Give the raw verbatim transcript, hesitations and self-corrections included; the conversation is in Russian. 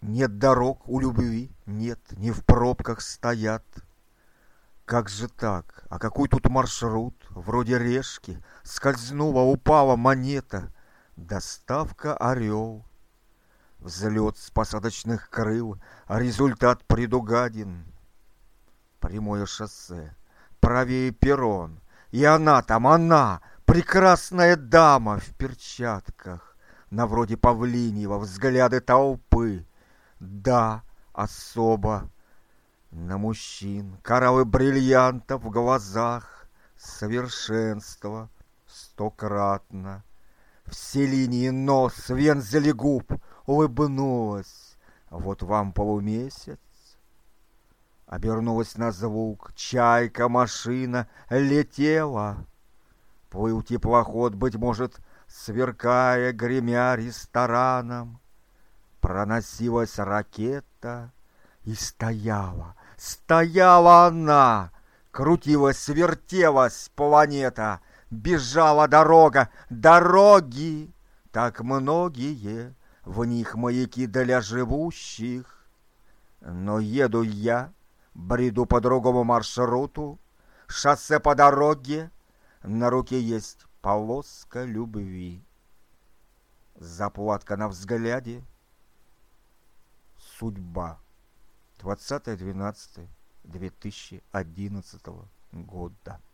Нет дорог у любви, нет, не в пробках стоят. Как же так? А какой тут маршрут? Вроде решки. Скользнула, упала монета. Доставка «Орел». Взлет с посадочных крыл, а результат предугаден. Прямое шоссе, правее перрон. И она там, она, прекрасная дама в перчатках, на вроде павлиньего взгляды толпы. Да, особо. На мужчин кораллы бриллиантов в глазах. Совершенство стократно. Все линии нос, вензели губ. Улыбнулась. Вот вам полумесяц. Обернулась на звук. Чайка, машина летела. Плыл теплоход, быть может, сверкая, гремя рестораном. Проносилась ракета, и стояла, стояла она. Крутилась, вертелась планета, бежала дорога, дороги, так многие, в них маяки для живущих. Но еду я, бреду по другому маршруту, шоссе по дороге, на руке есть полоска любви. Заплатка на взгляде, судьба. двадцатое двенадцатое две тысячи одиннадцатого года.